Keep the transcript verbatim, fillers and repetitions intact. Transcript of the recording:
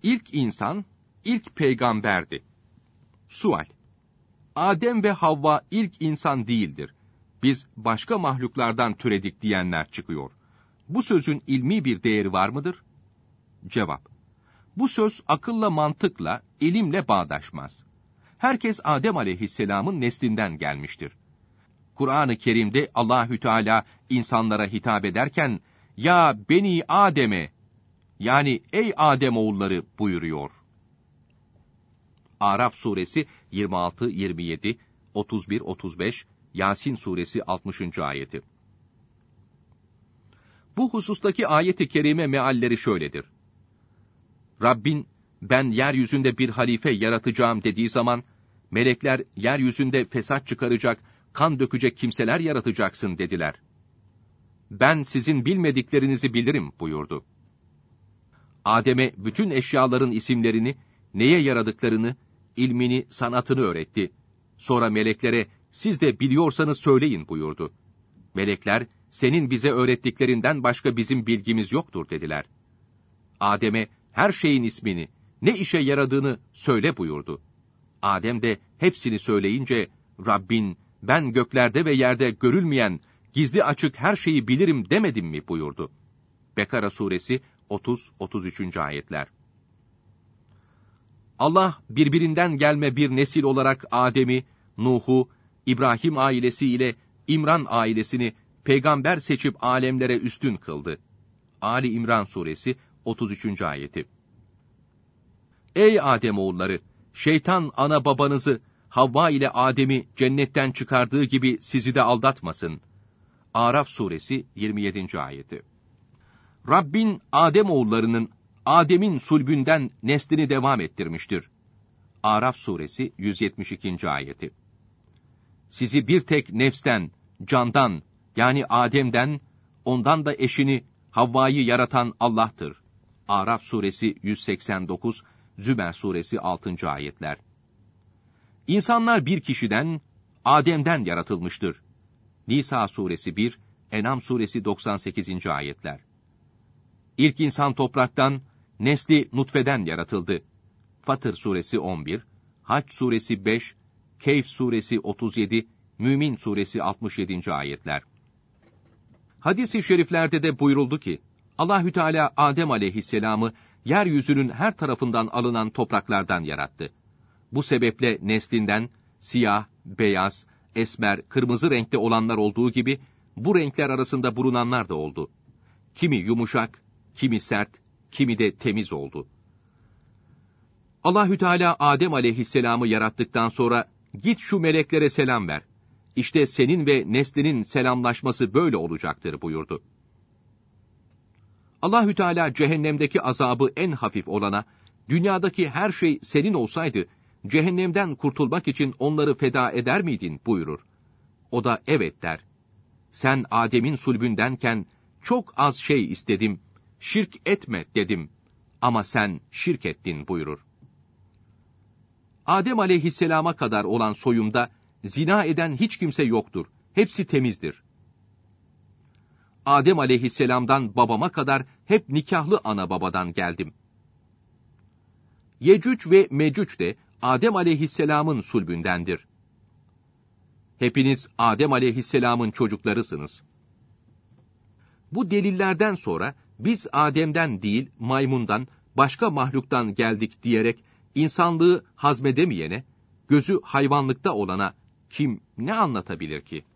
İlk insan, ilk peygamberdi. Sual: Adem ve Havva ilk insan değildir. Biz başka mahluklardan türedik diyenler çıkıyor. Bu sözün ilmi bir değeri var mıdır? Cevap: Bu söz akılla, mantıkla, ilimle bağdaşmaz. Herkes Adem aleyhisselamın neslinden gelmiştir. Kur'an-ı Kerim'de Allahü Teala insanlara hitap ederken, ya beni Adem'e, yani ey Adem oğulları buyuruyor. Araf suresi yirmi altı yirmi yedi, otuz bir otuz beş, Yasin suresi altmışıncı ayeti. Bu husustaki ayet-i kerime mealleri şöyledir. Rabbin, ben yeryüzünde bir halife yaratacağım dediği zaman, melekler yeryüzünde fesat çıkaracak, kan dökecek kimseler yaratacaksın dediler. Ben sizin bilmediklerinizi bilirim buyurdu. Adem'e bütün eşyaların isimlerini, neye yaradıklarını, ilmini, sanatını öğretti. Sonra meleklere, siz de biliyorsanız söyleyin buyurdu. Melekler, senin bize öğrettiklerinden başka bizim bilgimiz yoktur dediler. Adem'e her şeyin ismini, ne işe yaradığını söyle buyurdu. Adem de hepsini söyleyince, Rabbin, ben göklerde ve yerde görülmeyen, gizli açık her şeyi bilirim demedim mi buyurdu. Bekara suresi otuz otuz üçüncü ayetler. Allah birbirinden gelme bir nesil olarak Adem'i, Nuh'u, İbrahim ailesi ile İmran ailesini peygamber seçip alemlere üstün kıldı. Ali İmran suresi otuz üçüncü ayeti. Ey Adem oğulları, şeytan ana babanızı Havva ile Adem'i cennetten çıkardığı gibi sizi de aldatmasın. Araf suresi yirmi yedinci ayeti. Rabbin Adem oğullarının Adem'in sulbünden neslini devam ettirmiştir. Araf suresi yüz yetmiş ikinci ayeti. Sizi bir tek nefsten, candan, yani Adem'den, ondan da eşini, Havva'yı yaratan Allah'tır. Araf suresi yüz seksen dokuz, Zümer suresi altıncı ayetler. İnsanlar bir kişiden, Adem'den yaratılmıştır. Nisa suresi bir, En'am suresi doksan sekizinci ayetler. İlk insan topraktan, nesli nutfeden yaratıldı. Fatır suresi on bir, Hac suresi beş, Keyf suresi otuz yedi, Mümin suresi altmış yedinci ayetler. Hadis-i şeriflerde de buyuruldu ki, Allahü Teala Adem aleyhisselamı yeryüzünün her tarafından alınan topraklardan yarattı. Bu sebeple neslinden siyah, beyaz, esmer, kırmızı renkte olanlar olduğu gibi bu renkler arasında bulunanlar da oldu. Kimi yumuşak, kimi sert, kimi de temiz oldu. Allahü Teala Adem aleyhisselamı yarattıktan sonra git şu meleklere selam ver. İşte senin ve neslinin selamlaşması böyle olacaktır buyurdu. Allahü Teala cehennemdeki azabı en hafif olana, dünyadaki her şey senin olsaydı, cehennemden kurtulmak için onları feda eder miydin buyurur. O da evet der. Sen Adem'in sulbündenken çok az şey istedim, şirk etme dedim ama sen şirk ettin buyurur. Adem aleyhisselama kadar olan soyumda zina eden hiç kimse yoktur, hepsi temizdir. Adem aleyhisselamdan babama kadar hep nikahlı ana babadan geldim. Yecüc ve Mecüc de Adem aleyhisselamın sulbündendir. Hepiniz Adem aleyhisselamın çocuklarısınız. Bu delillerden sonra biz Adem'den değil maymundan, başka mahluktan geldik diyerek insanlığı hazmedemeyene, gözü hayvanlıkta olana kim ne anlatabilir ki?